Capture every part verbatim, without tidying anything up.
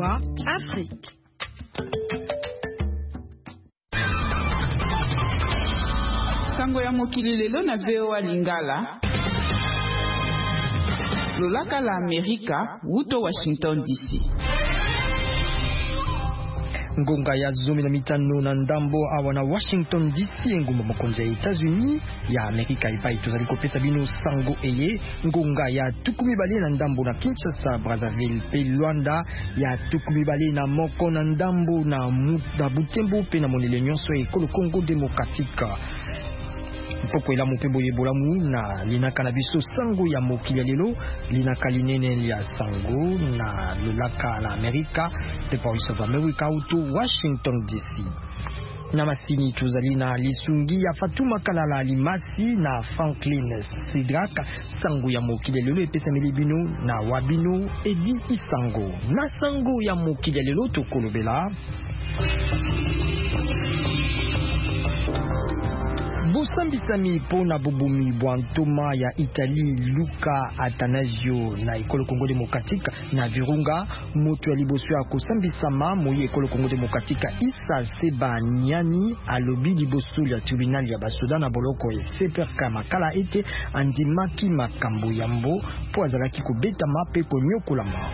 voix Afrique. Sango ya mokili lelo na V O A Lingala. Lolaka la Amerika, wuto Washington D C. Ngonga ya zomi na mitano na ndambo awa na Washington D C, ngumba mokonzi ya Etats-Unis ya Amerika ipai tozali kopesa bino sango eye. Ngonga ya tukumi bale na ndambo na Kinshasa, Brazzaville pe Luanda, ya tukumi bale na moko na ndambo na Muta Butembo pe na monele nyonso ekolo Congo Démocratique. Poko ela mopembo yebolamu na linaka na biso sango ya mokili lelo, linaka linene ya sango na lolaka la Amerika, the Voice of America uto Washington D C. Na masini tuzali na lisungi ya Fatuma Kalala Limasi na Franklin Sidraka. Sango ya mokili lelo epesa milibino na wabino Edi Isango. Na sango ya mokili lelo tokolobela Bosambisami pona bobumi bwantoma ya Italie Luca Atanasio na ekolo Congo Démocratique na Virunga. Moto ya liboso ya kosambisama moyi ekolo Congo Démocratique Isa Seba Nyani alobi liboso ya tribunal ya basoda na boloko ya Seperka makala ete andimaki makambo yambo po azalaki kobetama pe konyokolama.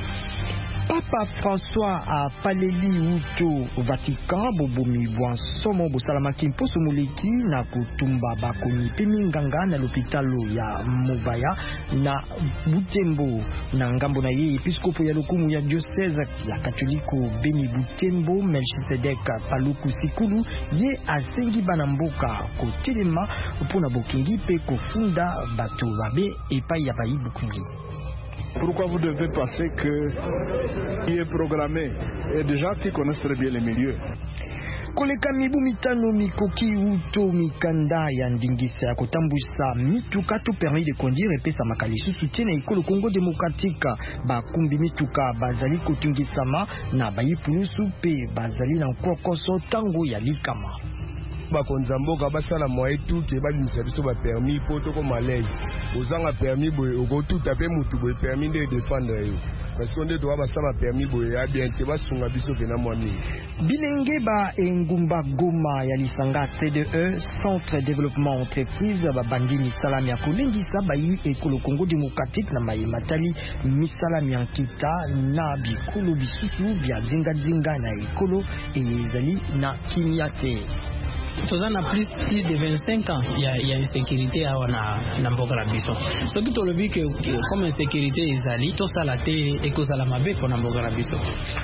Papa François a paleli uto Vatican bobomi bwansomo bosalamaki mposo moleki na kutumba bakoni pe minganga na lopitalo ya Mobaya na Butembo. Na ngambo na ye episkopo ya lokumu ya diocese ya katoliko Beni Butembo Melchisedek Paluku Sikulu ye asengi bana mboka kotelema mpona bokingi pe kofunda bato babe epai ya bayi bukungi. Pourquoi vous devez penser que qui est programmé et des gens qui connaissent très bien les milieux? Koleka mibu mitano mikoki uto mikanda ya ndingisa ya kotambusa mituka to permis de conduire epesa makalisu soutien na ekolo Congo Démocratique. Bakumbi mituka bazali kotungisama na bayipulusu pe bazali na nkokoso tango ya likama. Bakonza mboka basala moyetu ke babimisa biso ba permis po to ko malaise ozanga permis boye okotuta pe mutu boye permis de défendre yo parce que nde to basala permis boye ya bien te basunga biso pena mwami bilenge ba engumba Goma ya lisanga C D E Centre Développement Entreprise babandi misalami ya kolingisa bayi ekolo Congo Démocratique na mayematali misalami ya nkita na bikolo bisusu bya zinga zinga na ekolo ezali na kimiate. Tozana plus plus de vingt-cinq ans il y a il y a insécurité à wana na mboka la biso. Ce qui tolobi que comme insécurité ezali to sala te ekozala mabe pona mboka la biso.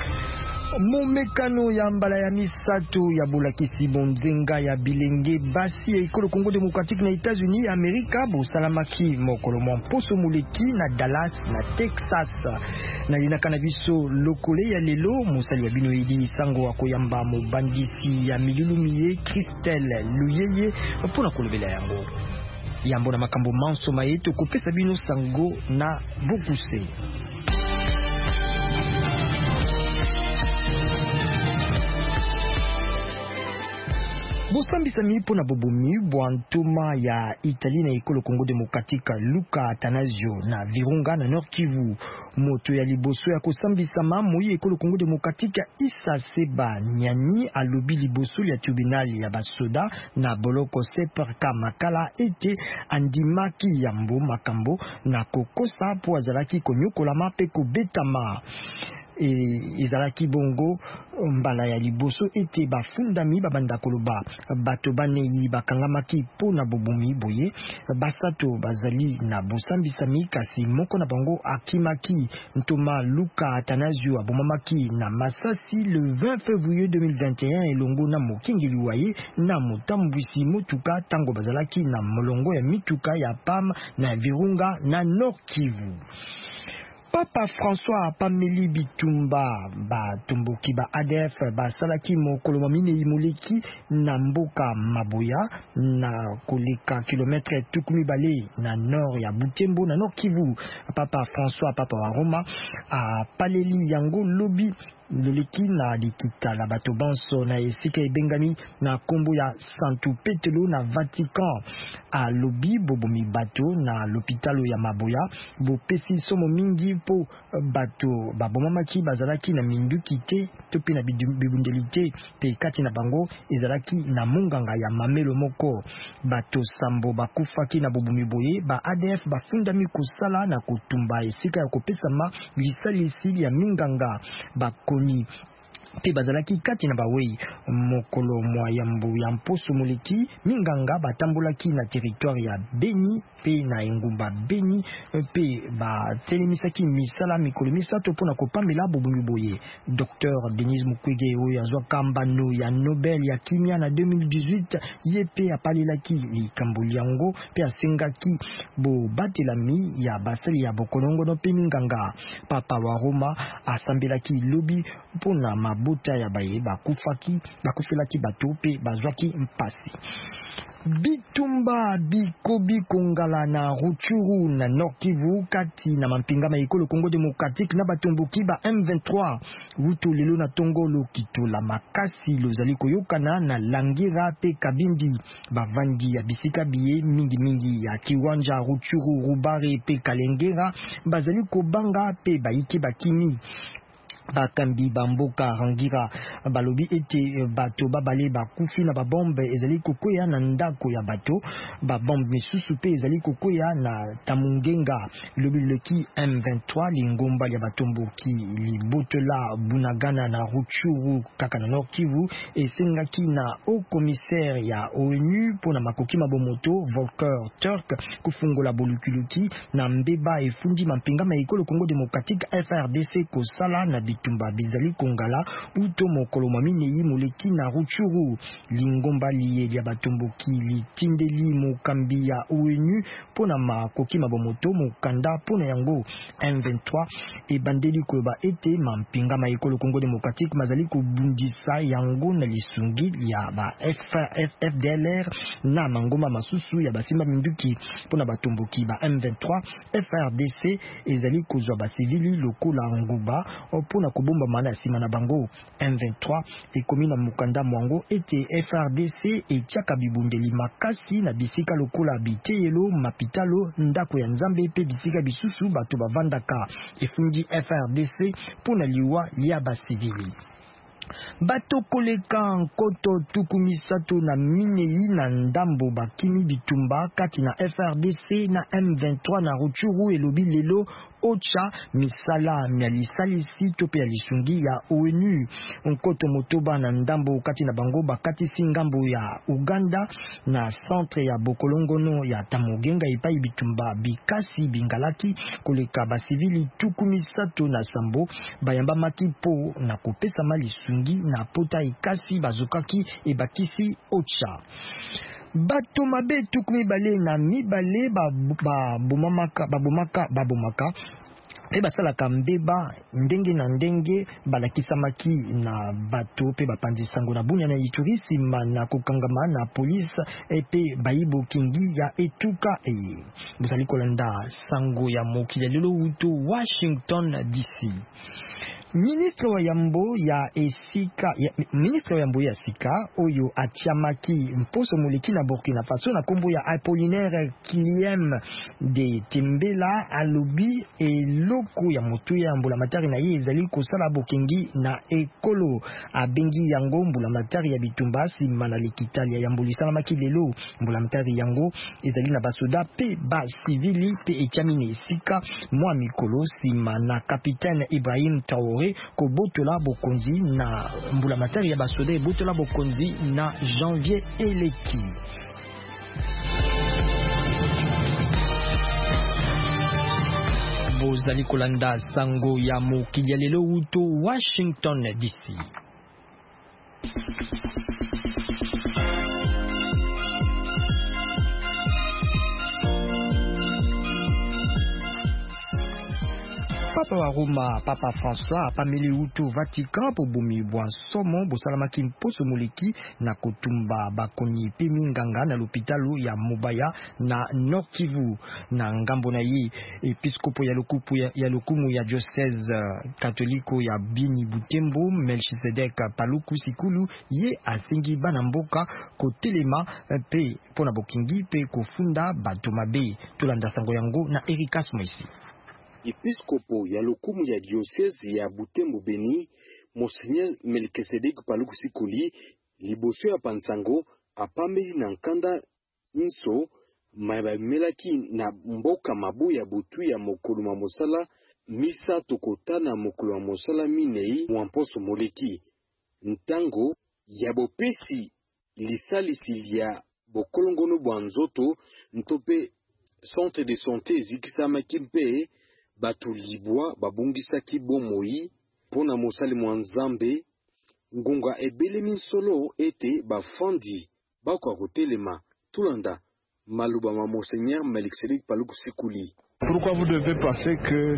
Momekano ya mbala ya misato ya bolakisi bonzenga ya bilenge basi ya ekolo Congo Démocratique na États-Unis ya Amerika bosalamaki mokolo mposo muleki na Dallas na Texas. Na linaka na biso lokole ya lelo mosali wa bino Edi Sango akoyamba mobandisi ya milulumiye Christelle Luyeye mpona kolobela yango yambo na makambo manso mayeto kopesa bino sango na bokuse. Bosambisa mipo na bobomi bwantoma ya Italie na ekolo Congo Démocratique Luca Atanasio na Virunga na Nord Kivu. Moto ya liboso ya kosambisa moyi ekolo Congo Démocratique Isa Seba Nyani alobi liboso ya tribunal ya basoda na boloko Seperka makala ete andimaki yambo makambo na kokosa po azalaki konyokolama pe kobetama. E ezalaki bongo mbala ya liboso ete bafundami babanda koloba bato baneyi bakangamaki po na bobomi boye basato bazali na bosambisami kasi moko na bango akimaki. Ntoma Luca Atanasio abomamaki na Masasi le vingt février deux mille vingt et un elongo na mokingeli waye na motambwisi motuka tango bazalaki na molongo ya mituka ya P A M na Virunga na Nord Kivu. Papa François Pameli Bitumba ba tumboki ba A D F ba salaki mokolo mamine imoleki na mboka Maboya na koleka kilometre tukumi bale na nord ya Butembo na Nord Kivu. Papa François Papa wa Roma a paleli yango lobi loleki na likita la bato banso na esika ebengami na kombo ya Santo Petelo na Vatican a lobi bobomi bato na l'hôpital ya Maboya bopesi somo mingi po bato babomamaki bazalaki na minduki te to pe na bibundeli te pe kati na bango ezalaki na munganga ya mamelo moko bato sambo bakufaki na bobomi boye ba A D F bafundami kosala na kotumba esika ya kopesama bisalisi ya minganga bakoni pe bazalaki kati na bawei mokolo mwa yambo ya mposo moleki minganga batambolaki na territoire ya Beni pe na engumba Beni pe batelemisaki misala mikolo misato mpona kopambela bobomi boye. Docteur Denis Mukwege oyo azwa kambano ya Nobel ya kimia na deux mille dix-huit ye pe apalelaki likambo yango pe asengaki bobatelami ya basali ya bokolongono pe minganga. Papa wa Roma asambelaki lobi mpona mabota ya baye bakufaki bakufelaki bato pe bazwaki mpasi. Bitumba bikobi kongala na Rutshuru na Nord Kivu kati na mampinga maikolo Congo Démocratique na batomboki ba M vingt-trois wuto lelo na tongolo kitola makasi lozali koyokana na Langira pe Kabindi bavandi ya bisika biye mingi mingi ya Kiwanja Rutshuru Rubare pe Kalengera bazali kobanga pe bayiki bakimi bakambi bamboka rangira balobi ete bato babale bakufi na babombe ezali kokoya na ndako ya bato babombe misusu pe ezali kokoya na Tamungenga lobi leki M vingt-trois lingomba ya batomboki libotola Bunagana na Rutshuru kaka na Nord Kivu esengaki na haut commissaire ya ONU pona makoki mabomoto Volker Turk kufungola bolukuluki na mbeba efundi mampinga maikolo Congo Démocratique F R D C kosala na bitumba bizali kongala uto mokolo mamine yi moleki na Rutshuru lingomba liye ya batomboki litindeli mokambi ya ONU pona makoki mabomoto mokanda pona yango M vingt-trois e bandeli koba ete mampinga maikolo Congo Démocratique mazali kobundisa yango na lisungi ya ba F D L R na mangoma masusu ya basimba minduki pona batomboki ba M vingt-trois F R D C ezali kozwa ba civili lokola nguba pona kobomba mana sima na bango. M vingt-trois ekomi na mukanda mwango ete F R D C etiaka bibundeli makasi na bisika lokola biteyelo mapitalo ndako ya nzambe pe bisika bisusu bato bavandaka efundi F R D C pona liwa ya ba civili. Bato koleka nkoto tukumisato na minei na ndambo bakimi bitumba kati na F R D C na M vingt-trois na Rutshuru elobi lelo ocha misala mialisalisi tope ya lisungi ya ONU nkoto motoba na ndambo kati na bango bakati singambo ya Uganda na centre ya bokolongono ya Tamugenga ipai bitumba bikasi bingalaki koleka basivili tukumisato na sambo bayamba makipo na kopesa malisungi na pota ikasi bazokaki ebakisi ocha. Bato mabe tukumi bale na mibale babomaka babomaka babomaka pe basalaka mbeba ndenge na ndenge balakisamaki na bato pe bapandi sango na bunya na Ituri sima na kokangama na police epe bayibo kingi ya etuka e bozali kolanda sango ya mokili lelo uto Washington D C. Ministre wa yambo ya esika ya, ministre wa yambo ya sika oyo atiamaki mposo moleki na Burkina Faso na kombo ya Apollinaire Kiliem de Tembela alobi eloko ya moto ya mbula matari na ye ezali kosala bokengi na ekolo abengi yango mbula matari ya bitumba sima na likitali ya yambo lisalamaki lelo mbula matari yango ezali na basoda pe ba civili pe etiamine esika mwa mikolo sima na Capitaine Ibrahim Traoré ko botola bokonzi na mbula matari ya basoda botola bokonzi na janvier eleki. Bozali kolanda sango ya mokili lelo uto Washington D C. Papa wa Roma, Papa François, apameli uto Vatican po bomi bwa somo bosalamaki mposo moleki na kotumba bakoni pe minganga na l'hôpitalo ya Mobaya na Nord Kivu. Na ngambo na ye episkopo ya lokumu ya, ya lokumu ya diocese katoliko ya Bini Butembo Melchizedek Paluku Sikulu ye asengi bana mboka kotelema pe pona bokingi pe kofunda bato mabe. Tolanda sango yango na Erikas Moisi. Episkopo ya lokumu ya diocese ya Butembo Beni Monseigneur Melchizedek Paluku Sikuli liboso ya pansango apambeli na nkanda inso mabamelaki na mboka mabu ya butu ya mokolo ma mosala misa tokota na mokolo ma mosala minei mwamposo moleki ntango ya bopesi lisalisi ya bokolongono bwa nzoto ntope centre de santé ezikisamaki mpe bato libwa babungisaki bomoi pona mosali mwa nzambe ngonga ebelemi solo ete bafandi bakwa kotelema. Tulanda maluba ma Monseigneur Melchizedek Paluku Sikuli. Pourquoi vous devez passer que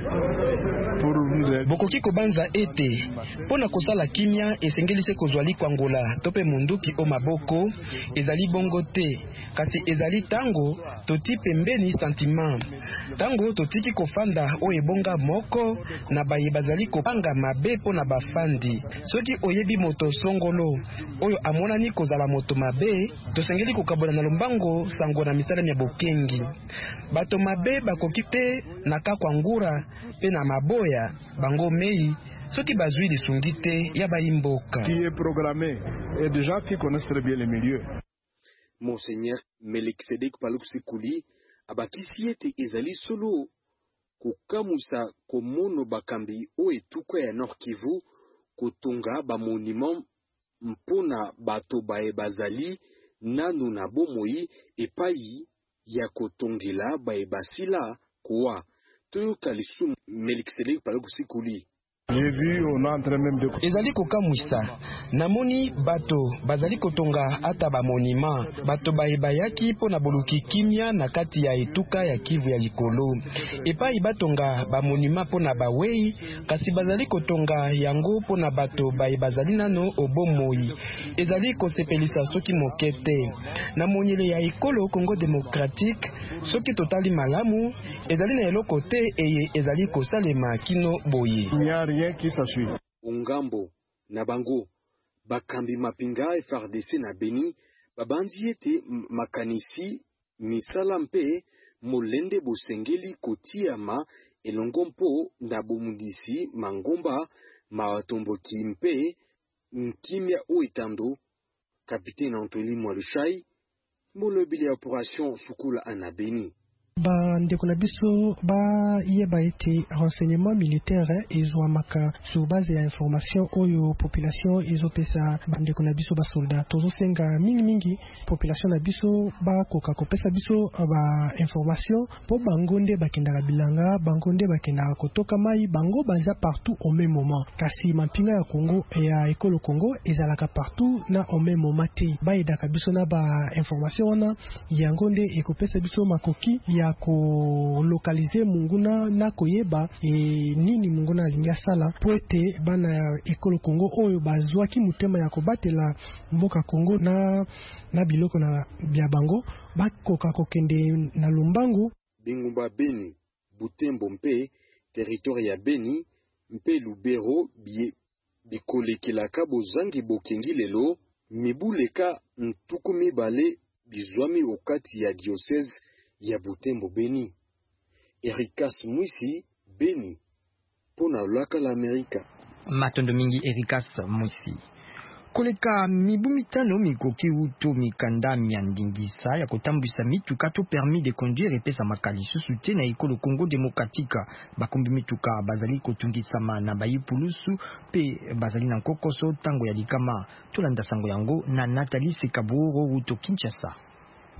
pour vous aider? Bokoki kobanza ete pona kosala kimia esengelise kozwali kwa ngola tope munduki o maboko ezali bongo te kasi ezali tango toti pembeni sentiment tango totiki kofanda o ebonga moko na baye bazali kopanga mabe pona bafandi soki oyebi moto songolo oyo amonani kozala moto mabe tosengeli kokabola na lombango sango na misala ya bokengi bato mabe bakoki te na kakwangura pe na maboya bango mei soki bazwi lisungi te ya baimboka qui est programmé et des gens qui connaissent très bien les milieux. Monseigneur Melchizedek Paluku Sikuli abakisi ete ezali solo kokamusa komono bakambi o etuka ya Nord Kivu kotonga ba monument mpona bato bae bazali nanu na bomoi epai ya kotongela bae basila kwa toyoka lisu Melchizedek Paluku Sikuli. J'ai vu on est en train même de ezali kokamwisa namoni bato bazali kotonga ata ba monima bato baebayaki pona boluki kimia na kati ya etuka ya Kivu ya likolo epai batonga ba monima pona bawei kasi bazali kotonga yango pona bato baebazali nano obomoi ezali kosepelisa soki mokete na monyele ya ekolo Congo démocratique soki totali malamu ezali na eloko te eye ezali kosalema kino boye. qui s'assuit. Ungambo na bango bakambi mapinga F R D C na Beni babanzi ete makanisi misala mpe molende bosengeli kotiama elongo mpo na bomundisi mangomba mawatomboki mpe nkimia oitando Capitaine Anthony Mwalushai molobili ya operation Sukula ana Beni. Ba ndeko na biso ba yeba ete renseignement militaire ezwamaka sur base ya information oyo population ezopesa ba ndeko na biso ba soldat tozosenga mingi mingi population na biso ba koka kopesa biso ba information po bangonde bakendaka bilanga bangonde bakendaka kotoka mai bango baza partout au même moment kasi mampinga ya Congo ya ekolo Congo ezalaka partout na au même moment te ba edaka biso na ba information wana yangonde ekopesa biso makoki ya ko localiser munguna na koyeba e nini munguna alinga sala poete bana ekolo Congo oyo bazwaki mutema ya kobatela mboka Congo na na biloko na bya bango bakoka kokende na Lumbangu Bingumba Beni Butembo mpe territoire ya Beni mpe Lubero bie bikolekelaka bozangi bokengi lelo mibuleka ntuku mibale bizwami okati ya diocese ya Butembo Beni. Erikas Mwisi Beni pona laka la Amerika. Matondo mingi Erikas Mwisi. Koleka mibu mitano mikoki uto mikanda miandingisa ya kotambwisa mituka to permis de conduire epesa makali susu te na ekolo Congo Demokratika bakombi mituka bazali kotungisama na bayipulusu pe bazali na nkokoso tango ya likama tolanda sango yango na Nathalie Sekaburo uto Kinshasa.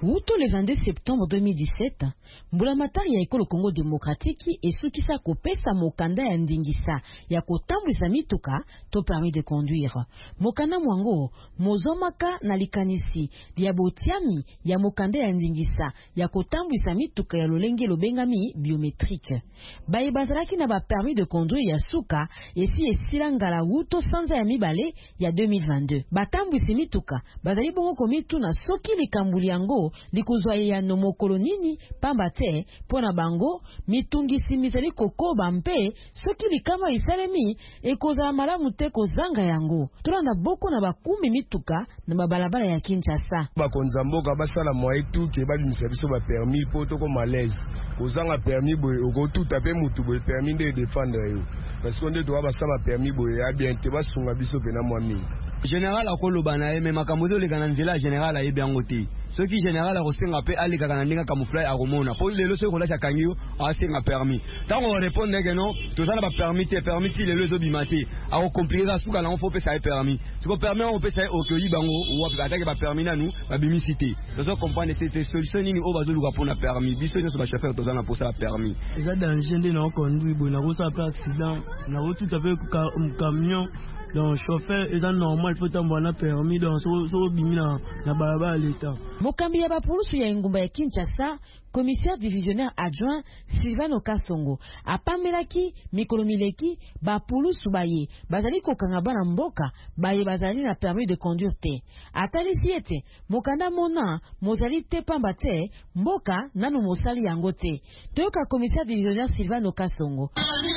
Wuto le vingt-deux septembre deux mille dix-sept, mbulamatari ya ekolo Congo Démocratique esukisa kopesa mokanda ya ndingisa ya kotambwisa mituka to permis de conduire. Mokanda mwango mozomaka na likanisi ya botiami ya mokanda ya ndingisa ya kotambwisa mituka ya lolenge lobengami biométrique. Baye bazalaki na ba permis de conduire ya suka esi esila ngala wuto sanza ya mibale ya deux mille vingt-deux. Batambwisi mituka bazali bongo komitu na soki likambuli yango likuzwa ya no mokolo nini pamba te pona bango mitungisi mizali kokoba mpe soki likama isalemi ekozala malamu te kozanga yango. Tolanda boko na bakumi mituka na babalabala ya Kinshasa. Bakonza mboka basala moyetu ke babimisa biso ba permis po to ko malaise kozanga permis boye okotuta pe mutu boye permis de défendre yo parce qu'on doit basala permis boye ya bien te basunga biso pena mwami général akoloba na ye me makambo zo leka na nzela général ayebi yango te soki général akosenga pe aleka kana ndinga camouflage akomona po lelo soki kolasha kangio asenga permis tango répondre que non tozana ba permis te permis ti lelo zo bimate ako compliquer suka na on faut pesa permis siko permis on pesa okoyi bango ou attaque ba permis na nous ba bimisité dozo comprendre cette solution nini o bazo luka pona permis biso nyo ba chauffeur tozana pour ça permis eza danger ndé na conduire bo na ko sa pas accident na ko tout avec camion. Donc chauffeur est normal faut t'envoyer un permis donc so so bimina na barabara l'état. Mokambi ya bapulusu ya ngumba ya Kinshasa, commissaire divisionnaire adjoint Sylvain Kasongo apamelaki mikolo mileki bapulusu baye bazali kokanga bana mboka baye bazali na permis de conduire te. Atalisi ete mokanda mona mozali te pamba te mboka nanu mosali yango te. Toyoka commissaire divisionnaire Sylvain Kasongo.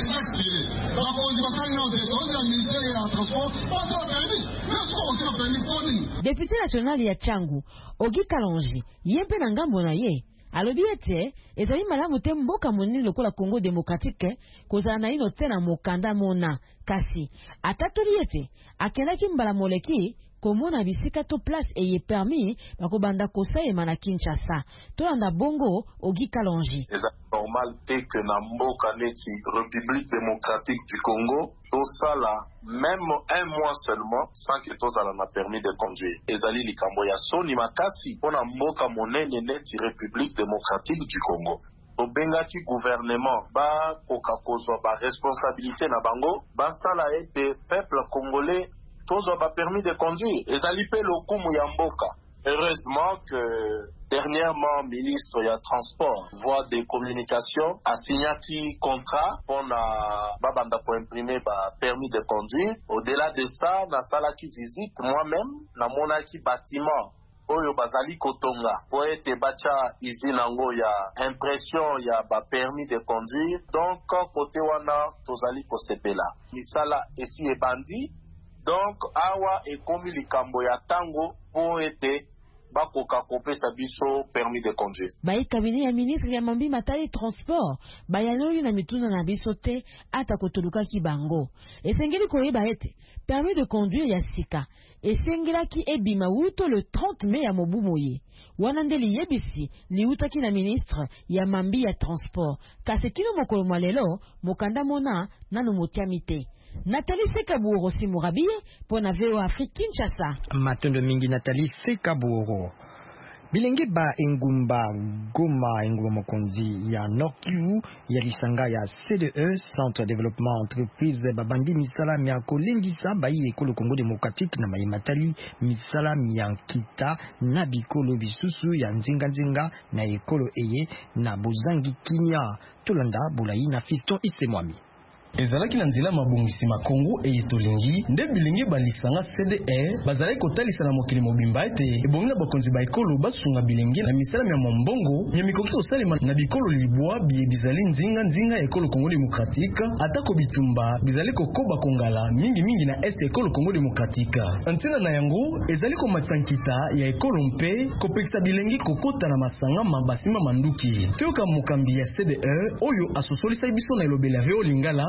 Député national ya Changu Ogi Kalonji yempe na ngambo na ye alobi ete ezali malamu te mboka monene lokola Congo Démocratique kozala na ino te na mokanda mona kasi atatoli ete akendaki mbala moleki komona bisika to place eye permis bakobanda kosaema na Kinshasa. Tolanda bongo Ogi Kalonji. Eza normal te que na mboka neti République démocratique du Congo tosala même un mois seulement sans que tozala na permis de conduire. Ezali likambo ya soni makasi pona mboka monene neti République démocratique du Congo. Tobengaki gouvernement ba koka kozwa ba responsabilité na bango basala ete peuple congolais tozo ba permis de conduire ezali pe lokumu ya mboka. Heureusement que dernièrement ministre ya transport voie des communications a signé un contrat pour na babanda pour imprimer ba permis de conduire. Au-delà de ça, na salaki visite moi-même na monaki bâtiment oyo bazali kotonga po ete bacha izina ngo ya impression ya ba permis de conduire. Donc côté wana tozali kosepela misala esi ebandi. Donc awa ekomi likambo ya tango po ete bakoka kopesa biso permis de conduire. Baye cabinet ya ministre ya Mambi Matali transport bayanoli na mituna na biso te ata kotoluka ki bango. Esengeli koyeba ete permis de conduire ya sika esengelaki ebima wuto le trente mai ya mobu moye. Wanandeli yebisi liutaki na ministre ya Mambi ya transport kasekino mokolo mwalelo mokanda mona nanu motiamite. Nathalie Sekaburo Simurabie pour na V O Afrique Kinshasa. Matondo mingi Nathalie Sekaburo. Bilenge ba engumba Goma engumba mokonzi ya Nord Kivu ya lisanga ya C D E Centre Développement Entreprise babandi misala miako lengisa bayi ekolo Congo Démocratique na mayimatali misala miankita na bikolo bisusu ya nzinga nzinga na ekolo eye na bozangi kinya tolanda bulayi na Fiston Isemwami. ezalaki na nzela mabongisi makongo eyetolengi nde bilenge balisanga C D R bazalaki kotalisa na mokili mobimba ete ebongi na bakonzi ba ekolo basunga bilenge na misala ya mombongo ya mikoki kosalema na bikolo libwa bie bizali nzinga nzinga ya ekolo Congo Démocratique atako bitumba bizali kokoba kongala mingi mingi na este ekolo Congo Démocratique. Ntina na yango ezali komatisa nkita ya ekolo mpe kopekisa bilenge kokota na masanga mabasima manduki. Toyoka mokambi ya C D R oyo asosolisa biso na elobela veo lingala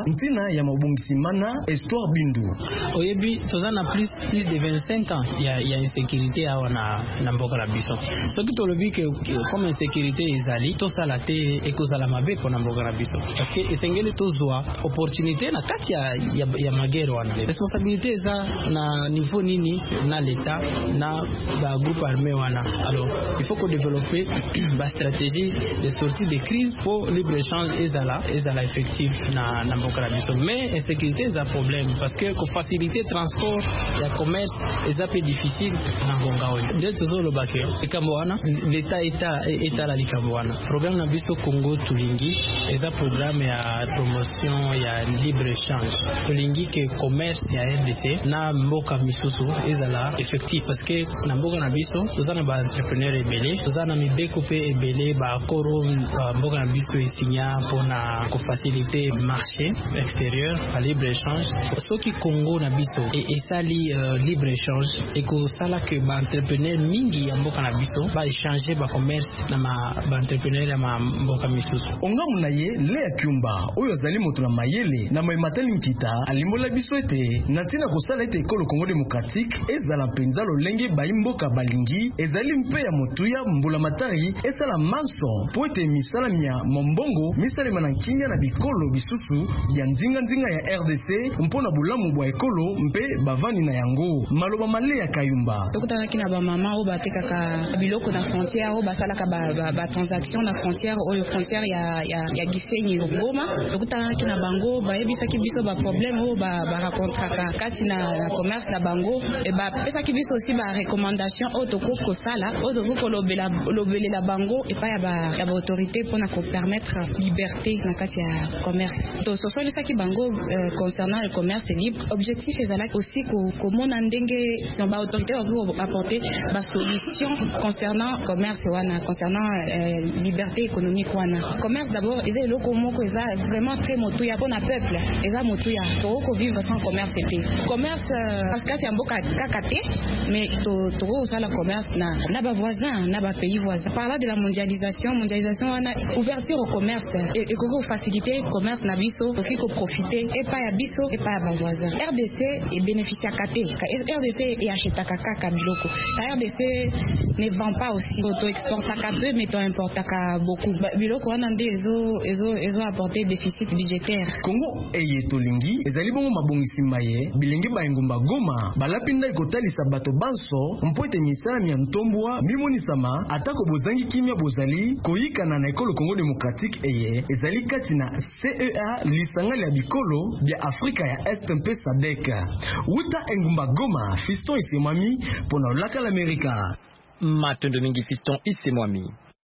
ntina ya mabongisi mana Histoire Bindu. Oyebi tozana plus plus de vingt-cinq ans ya ya insécurité awa na na mboka na biso. Soki tolobi que comme insécurité ezali to sala te ekozala mabe pona mboka na biso. Parce que esengeli tozwa opportunité na kati ya ya, ya magero wana. Responsabilité eza na niveau nini na l'état na ba groupe armé wana. Alors il faut qu'on développe ba stratégie de sortie de crise pour libre échange ezala ezala effectif na na mboka na biso. Mais insécurité eza problème parce que ko faciliter transport ya commerce eza peu difficile na ngonga oyo. Nde tozoloba ke likambo wana l'état eta eta la likambo wana. Programme na biso Congo tulingi eza programme ya promotion ya libre échange. Tulingi ke commerce ya R D C na mboka misusu ezala effectif parce que na mboka na biso tozana ba entrepreneur ebele tozana mibeko pe ebele ba koro mboka na biso esinya pona ko faciliter marché extérieur à libre échange. Soki Congo na biso et esali uh, libre échange et ko sala que ba entrepreneur mingi ya mboka na biso ba échanger ba commerce na ma ba entrepreneur ya ma mboka misusu. Onga munaye le akyumba oyo zali moto na mayele na maimatali nkita alimola biso ete natina ko sala ete ekolo Congo démocratique ezala penza lolenge ba imboka balingi ezali mpe ya motuya mbula matari esala manso po ete misala mia mombongo misala mana kinya na bikolo bisusu ya nzinga nzinga ya R D C mpona bulamu bwa ekolo mpe bavani na yango maloba male ya Kayumba tokutana kina ba mama o batekaka biloko na frontière o basalaka ba, ba, ba transaction na frontière o le frontière ya ya ya Gisenyi Goma tokutana kina bango ba yebisaki biso ba problème o ba ba racontaka kasi na, na commerce na bango e ba pesa ki biso aussi ba recommandation o toko ko sala o toko ko lobela lobelela bango e pa ya ba ya ba autorité pour na ko permettre liberté na kati ya commerce to so so lisaki bango euh, concernant le commerce libre objectif ezala aussi ko ko mona ndenge sur ba autorité o apporter ba solution concernant commerce wana concernant euh, liberté économique wana commerce d'abord ezali loko moko eza vraiment très motuya pona peuple eza motuya to ko vivre sans commerce était commerce euh, parce que ya mboka kakate mais to to sala commerce na na ba voisins na ba pays voisins parlant de la mondialisation mondialisation wana ouverture au commerce et, et ko faciliter commerce na biso pour ko profiter et pas ya biso et pas ya ba voisins R D C est bénéficiaire kate R D C et acheta kaka biloko R D C ne vend pas aussi to exporte ka peu mais to importe ka beaucoup biloko wana nde ezo ezo ezo apporter déficit budgétaire Congo eye tolingi ezali bongo mabongisi maye bilenge ba engumba Goma balapinda ikotalisa bato banso mpo ete misala mia ntombwa mimonisama atako bozangi kimia bozali koyikana na ekolo Congo démocratique eye ezali kati na C E A lisangali ya bikolo bya Afrika ya Est mpe Sadek uta engumba Goma Fiston Isemwami pona olaka l'Amerika Matondo mingi Fiston Isemwami.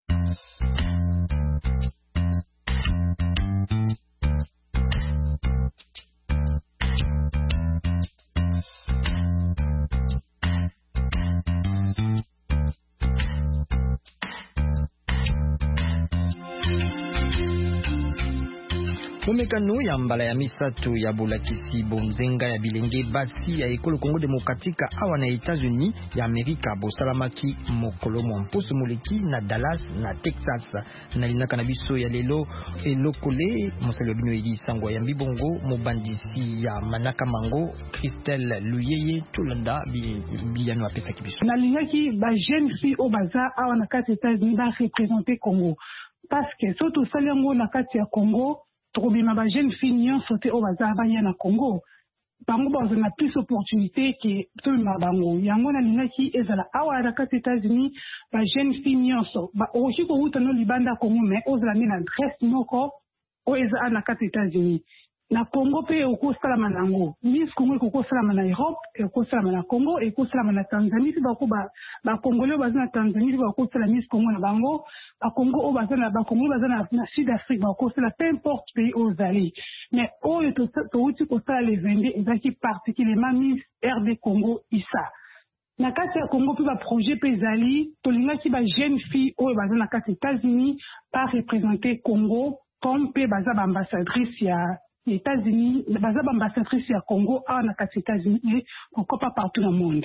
Mumekano ya mbala ya misato ya bolakisi bonzenga ya bilenge basi ya ekolo Congo démocratique awa na États-Unis ya Amerika bosalamaki mokolo mpusu moleki na Dallas na Texas na linaka na biso ya lelo elokole mosalo bino edi sangwa ya mbibongo mobandisi ya manaka mango Christelle Luyeye Tulanda biyano apesa kibiso na linaki ba jeune fille au baza awa na kati États-Unis ba représenter Congo parce que surtout salengo na kati ya Congo Trobima ba jeune fille nyonso te o baza banya na Congo bango bazo na plus opportunité que tout ma bango yango na linaki ezala awa na kati États-Unis ba jeune fille nyonso ba oshi ko uta no libanda Congo mais ozala na adresse moko o eza na kati États-Unis na Congo pe oko salama nango Miss Congo oko salama na Europe oko salama na Congo oko salama na Tanzanie ba ko ba ba Congolais baza na Tanzanie ba ko salama Miss Congo na bango ba Congo o baza na ba Congo baza na na Sud Afrique ba ko salama peu importe pays aux alliés mais o to to uti ko sala les vingt ezaki particulièrement Miss R D Congo Issa na kati ya Congo pe ba projet pezali to lingaki ba jeune fille o baza na kati États-Unis pas représenter Congo comme pe baza ba ambassadrice ya les États-Unis, les ambassadrices à Congo, à les États-Unis, pourquoi pas partout dans le monde.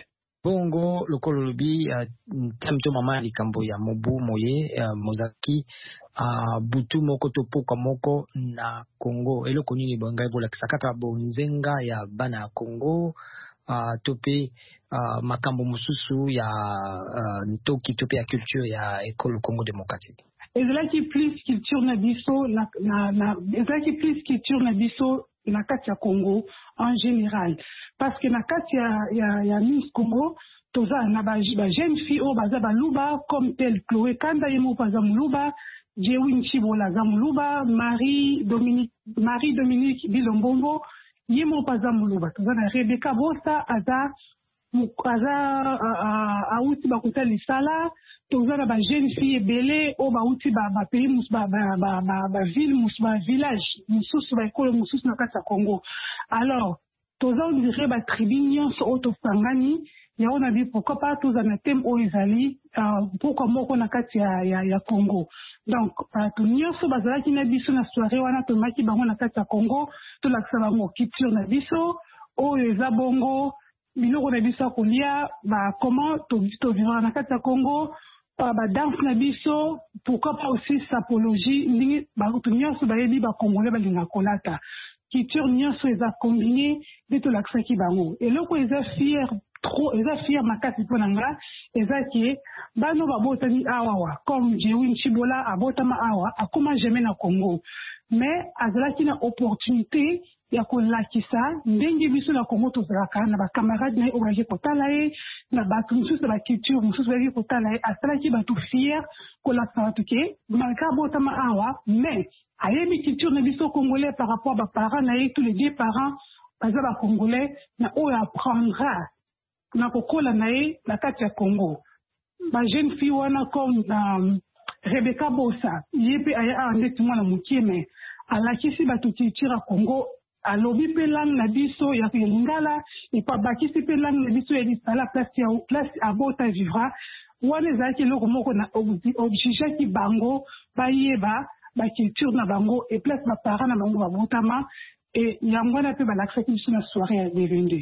bongo lokolo lobi tamto mama likambo ya mobu moye mozaki butu moko to poka moko na Congo eloko nini bongai bolakisa kaka bonzenga ya bana ya Congo to pe makambo mususu ya ntoki to pe ya culture ya ekolo Congo démocratique ezalaki plus culture na biso na na ezalaki plus culture na biso na kati ya Congo en général parce que na kati ya ya, ya Miss Congo toza na ba, ba jeune fille o baza baluba comme tel Chloé Kanda yemo baza muluba Jewin Chibola za muluba Marie Dominique Marie Dominique Bilombongo yemo baza muluba toza na Rebecca Bosa aza aza auti bakuta lisala toza na ba jeune fille belé o bauti ba ba pays mus ba ba ba ba ville mus ba village mususu ba ekolo mususu na kati ya Congo alors toza on dirait ba tribu nyonso o tosangani ya on a dit pourquoi pas toza na thème o ezali pourquoi moko na kati ya ya, ya Congo donc to nyonso bazalaki na biso na soirée wana to maki bango na kati ya Congo to lakisa bango culture na biso o eza bongo biloko na biso kolia ba comment to to vivre na kati ya Congo ba danse na biso pourquoi pas aussi sapologie ndingi ba to nyonso ba yebi ba congolais ba linga kolata culture nyonso eza combiné de to lakisa ki bango eloko eza fier trop eza fier makasi pona nga eza ki bano babotani awawa comme Jewin Chibola abotama awa akoma jamais na Congo mais azalaki na opportunité ya kolakisa ndenge biso na Congo tozalaka na ba camarades na obaje kotala ye na batu mususu ba culture mususu ba kotala ye asalaki batu fier kolakisa batu ke malgré abotama awa mais ayebi culture na biso congolais par rapport à ba parents na ye tous les deux parents baza ba congolais na oyo apprendra na kokola na ye na kati ya Congo ba jeune fille wana comme um, Rebecca Bosa yepe aya andeti mwana mukie mais alakisi batu culture ya Congo alobi pe langue na biso ya lingala et pas bakisi pe langue na biso ya lisala place ya place abota vivra wana ezalaki eloko moko na oblige ki bango bayeba ba culture na bango et place ba parents na bango babotama et yango na pe balakisaki biso na soirée ya Delende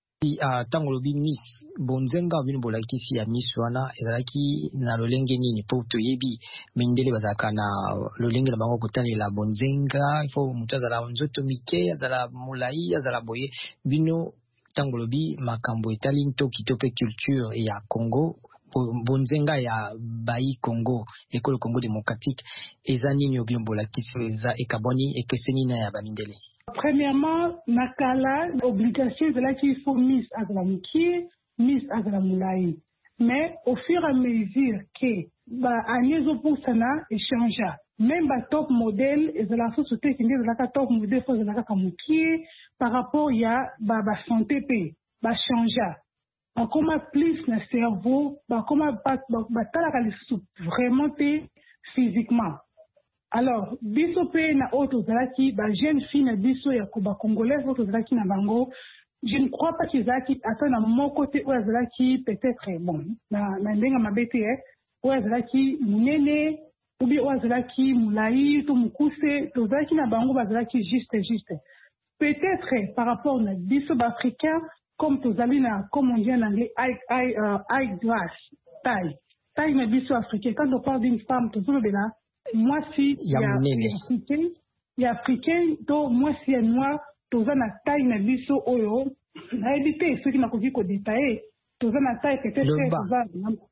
Uh, tango lobi Miss bonzenga bino bolakisi ya Miss wana ezalaki na lolenge nini po toyebi mindele bazaka na lolenge na bango kotani la bonzenga ifo mutu azala nzoto mike azala mulai azala boye bino tango lobi makambo etali ntoki to pe culture ya Congo bonzenga ya bayi Congo ekolo Congo démocratique eza nini obino bolakisi eza ekaboni ekeseni na ya bamindele. Premièrement, nakala obligation de la qu'il faut mise à la mouki, mise à la moulaï. Mais au fur et à mesure que bah aniezo pour sana échangea. Même ba top modèle et de la société qui est la top modèle faut de la kamouki par rapport ya ba ba santé p ba changea. Ba comment plus le cerveau, ba comment ba ba tala vraiment physiquement. Alors, biso pe na auto zalaki, ba jeune fille na biso ya kuba congolaise auto zalaki na bango, je ne crois pas qu'ils zalaki attends na mon côté ou zalaki peut-être bon, na na ndenga mabete eh, ou zalaki munene, ou bien ou zalaki mulai, to mukuse, to zalaki na bango ba zalaki juste juste. Peut-être par rapport na biso ba africain comme to zali na comme on dit en anglais high high uh, high glass, taille. Taille na biso africain quand on parle d'une femme to zolo bela moi si il y a africain il y a africain donc moi si y a noir toza na taille na biso oyo na éviter ceux qui n'a koki ko détailler toza na taille peut-être toza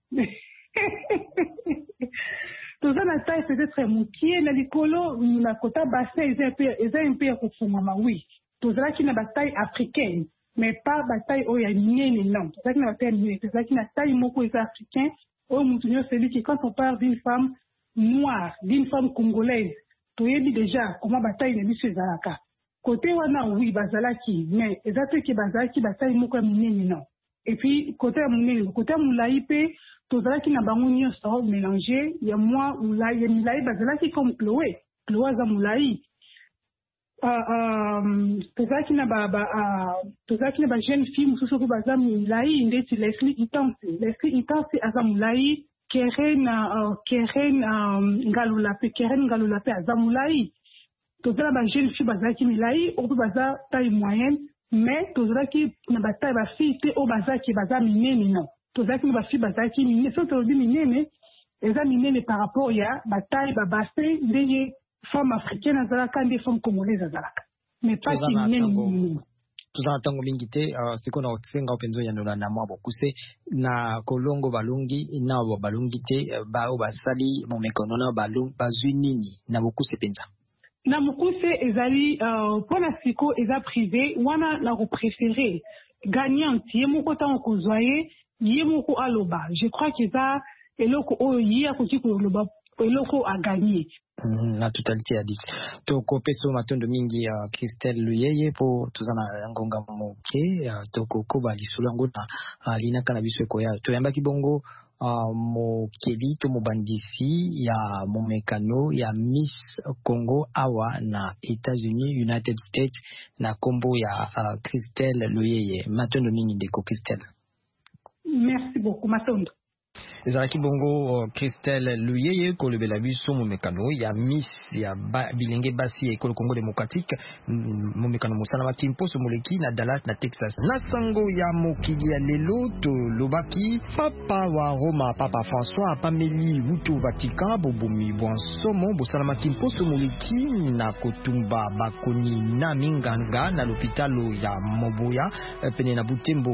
toza na taille peut-être mukie na likolo na kota bassin ils un peu ils un peu ko fumama oui toza ki na bataille africaine mais pas bataille oyo ya nyene non toza ki na bataille toza ki na taille moko est africain oyo mutunyo celui qui quand on parle d'une femme noire, d'une femme congolaise, tu as dit déjà comment bataille ne biso ezalaka. Côté wana oui bazalaki, mais exactement que bazalaki bataille moko munene non. Et puis côté munene, côté moulaï pe, tozalaki na bango nyonso mélangé, il y a moi moulaï, il y a moulaï bazalaki comme Chloé, Chloé za moulaï. Euh euh tozalaki na ba ba tozalaki na ba jeune fille mususu ko baza moulaï ndeti Leslie Itansi, Leslie Itansi aza moulaï. Keren uh, Keren um, Ngalulape Keren Ngalulape azamulai tozala ba jeune fille bazaki milai ou baza taille moyenne mais tozalaki na bataille bafille te oyo bazalaki baza minene non tozalaki na bafille bazalaki minene so tolobi minene eza minene par rapport ya bataille babassin ndenge femme africaine azalaka nde femme congolaise azalaka mais pas minene minene tozana ntango mingi te uh, sikoyo na kosenga mpenza oyandola na mwa bokuse na kolongo balongi na balongi te bao basali momekano na bazwi nini na bokuse mpenza na mokuse ezali mpo na siko eza privé wana na kopréféré gagnante ye moko ntango kozwa ye ye moko aloba je crois que eza eloko oyo ye akoki koloba eloko aganye na totalité ya dix tokopesa matondo mingi ya uh, Christelle Luyeye po tozana ngonga moke uh, tokokoba lisolo yango na uh, linaka na biso ekoya toyambaki bongo Uh, mokeli to mobandisi ya momekano ya Miss Congo awa na États-Unis United States na kombo ya uh, Christelle Luyeye. Matondo mingi ndeko Christelle. Merci beaucoup Matondo. ezalaki bongo Christelle Luyeye kolobela biso momekano ya Miss ya ba, bilenge basi ya ekolo Congo démocratique momekano mosala maki mposo moleki na Dallas na Texas na sango ya mokili ya lelo tolobaki papa wa Roma papa François apameli wuto Vatican bobomi bwansomo bosalamaki mposo moleki na kotumba bakoni na minganga na lopitalo ya Moboya pene na Butembo